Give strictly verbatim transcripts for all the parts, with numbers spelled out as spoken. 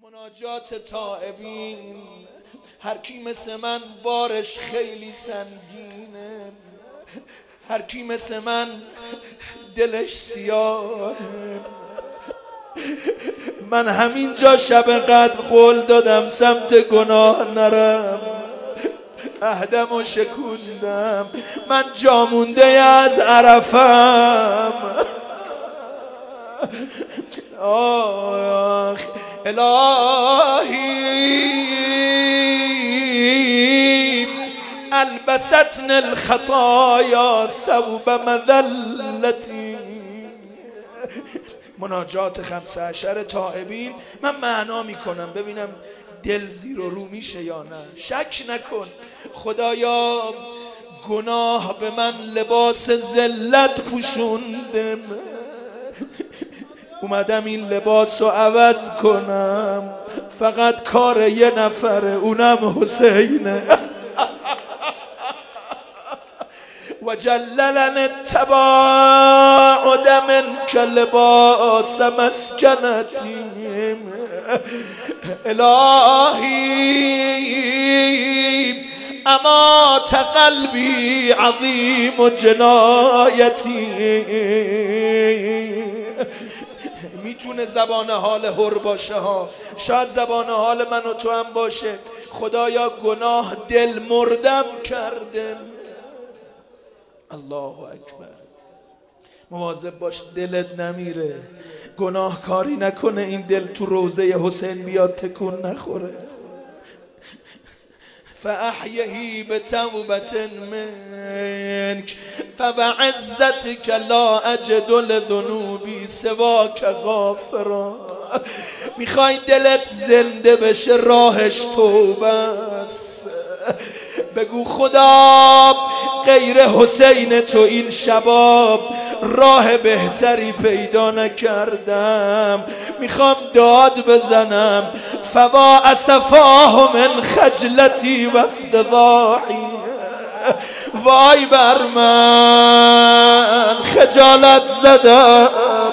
مناجات تائبین، هر کی مثل من بارش خیلی سنگینه، هر کی مثل من دلش سیاهه. من همینجا شب قدر قول دادم سمت گناه نرم، عهدم و شکوندم، من جامونده از عرفم. آخ الهی البستن الخطایا ثوب مذلتی. مناجات خمسه عشر تائبین من معنا میکنم ببینم دل زیر و رو میشه یا نه. شک نکن خدایا گناه به من لباس ذلت پوشوندم، اومدم این لباس رو عوض کنم، فقط کار یه نفره اونم حسینه. و جللن التباعد منک لباس مسکنتی. الهی امات قلبی عظیم جنایتی. میتونه زبان حال هر باشه ها، شاید زبان حال من و تو هم باشه. خدایا گناه دل مردم کرده. الله اکبر. مواظب باش دلت نمیره، گناه کاری نکنه این دل تو روضه حسین بیاد تکون نخوره. فاحیهی بتوبة منک فوعزتک لا اجد لذنوبی سواک غافرا. میخوای دلت زنده بشه راهش توبه است. بگو خدا غیر حسین تو این شباب راه بهتری پیدا نکردم، میخوام داد بزنم. فوا اسفاه من خجلتی و افتضاحی. وای بر من خجالت زدم.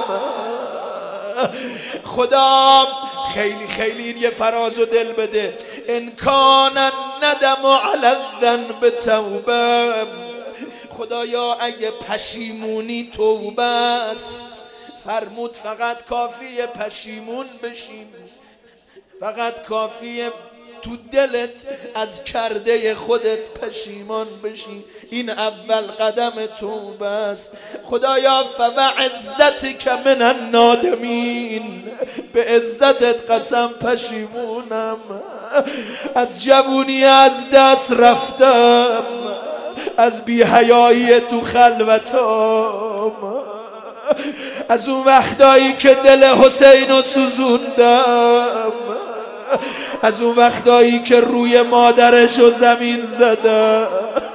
خدا خیلی خیلی این یه فراز و دل بده. ان کان الندم علی الذنب توبه. خدایا اگه پشیمونی توبه است، فرمود فقط کافیه پشیمون بشیم، فقط کافیه تو دلت از کرده خودت پشیمان بشی. این اول قدم توبه است. خدایا فوعزتک من النادمین. به عزتت قسم پشیمونم، از جوونی از دست رفتم، از بی حیایی تو خلوتام، از اون وقتایی که دل حسین رو سوزوندم، از اون وقتایی که روی مادرش رو زمین زدم.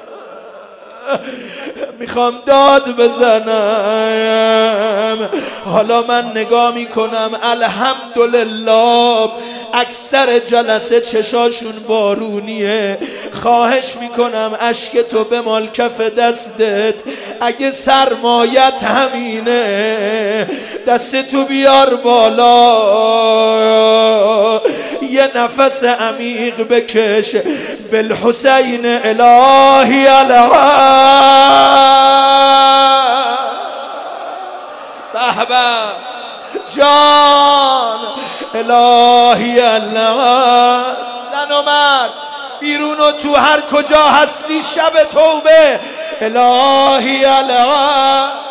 میخوام داد بزنم. حالا من نگاه میکنم الحمدلله اکثر جلسه چشاشون بارونیه. خواهش میکنم اشک تو بمال کف دستت. اگه سرمایت همینه دست تو بیار بالا، یه نفس عمیق بکش. بالحسین الهی العال. بهبه جان الهی العال. زن و مرد بیرون و تو هر کجا هستی شب توبه الهی العال.